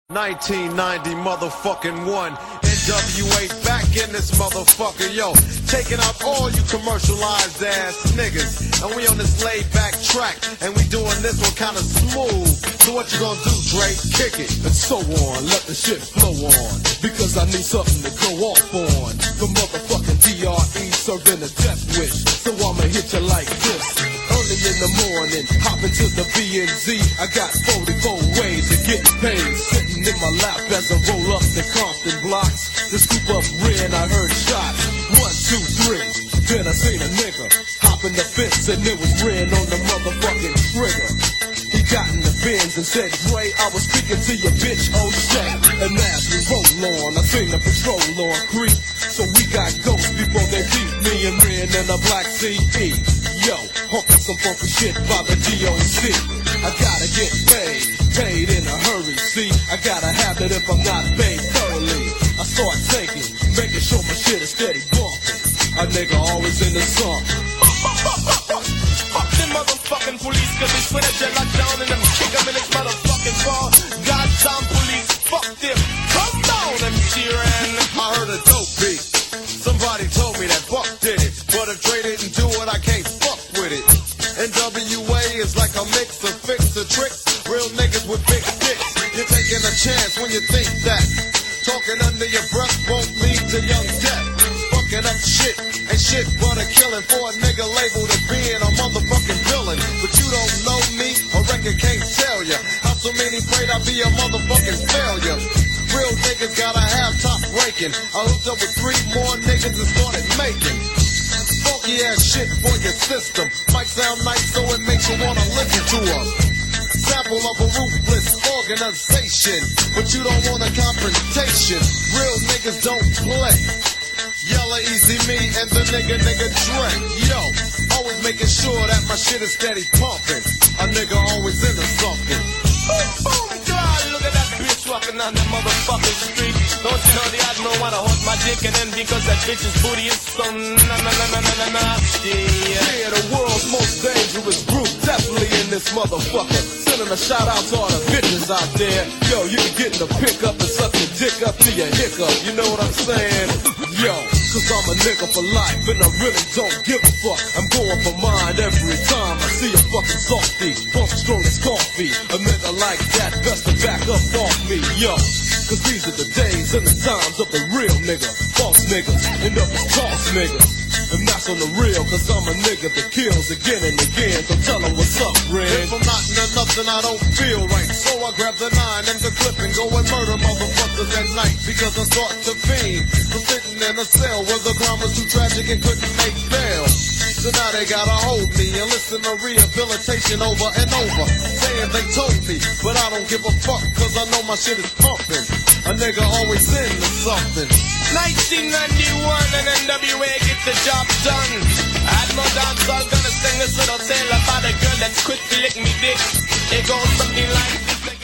1990 motherfucking one. NWA back in this motherfucker, yo. Taking out all you commercialized ass niggas. And we on this laid back track. And we doing this one kinda smooth. So what you gonna do, Dre? Kick it. And so on, let the shit flow on. Because I need something to go off on. The motherfucking DRE serving a death wish. So I'ma hit you like this. Early in the morning, hop into the B&Z. I got 44 ways of getting paid. Sitting in my lap as I roll up the Compton blocks. The scoop up red, I heard shots. 1, 2, 3. Then I seen a nigga hop in the fence and it was red on the motherfucking trigger. He got in the Benz and said, Dre, I was speaking to your bitch, O'Shea. And as we roll on, I seen the patrol on creep. So we got ghosts before they beat me and Ren and a black CE. Yo, humping some funky shit by the DOC. I gotta get paid in a hurry. See, I gotta have it if I'm not paid thoroughly. I start thinking, making sure my shit is steady bumping. A nigga always in the song. Fuck them motherfucking police, cause they swear that you're locked down and them kick them in this motherfucking ball. Goddamn police, fuck them. Come down, MC Ren. I heard a dope beat. Somebody told me that Buck did it. But if Dre didn't do it, I can't fuck with it. NWA is like a mix of fix or tricks. Real niggas with big dicks. You're taking a chance when you think that talking under your breath won't lead to young death. Fucking up shit ain't shit but a killing for a nigga labeled as being a motherfucking villain. But you don't know me, a record can't tell ya how so many prayed I'd be a motherfucking failure. Real niggas gotta have top ranking. I hooked up with 3 more niggas and started making funky ass shit for your system. Might sound nice so it makes you wanna listen to us. Sample of a ruthless organization, but you don't want a confrontation. Real niggas don't play. Yella Easy Me and the nigga Dre. Yo, always making sure that my shit is steady pumping. A nigga always into something. Boom, boom, God, look at that bitch walking on the motherfucking street. Don't you know the admiral wanna hold my dick and then because that bitch's booty is so nasty. Yeah, the world's most dangerous group, definitely in this motherfucker. Sending a shout out to all the bitches out there. Yo, you can get in the pickup and suck your dick up to your hiccup. You know what I'm saying? Yo, cause I'm a nigga for life and I really don't give a fuck. I'm going for mine every time I see a fucking softy. Funk strong as coffee. A nigga like that best to back up off me. Yo, cause these are the days and the times of the real nigga. False niggas end up as toss niggas. And that's on the real, cause I'm a nigga that kills again and again. So tell them what's up, Ren. If I'm not into nothing, I don't feel right. So I grab the 9 and the clip and go and murder motherfuckers at night. Because I start to fiend from sitting in a cell where the crime was too tragic and couldn't make bail. So now they gotta hold me and listen to rehabilitation over and over. Saying they told me, but I don't give a fuck cause I know my shit is pumping. A nigga always into something. 1991 and NWA get the job done. Admiral Dancehall gonna sing this little tale about a girl that's quick to lick me dick. It goes something like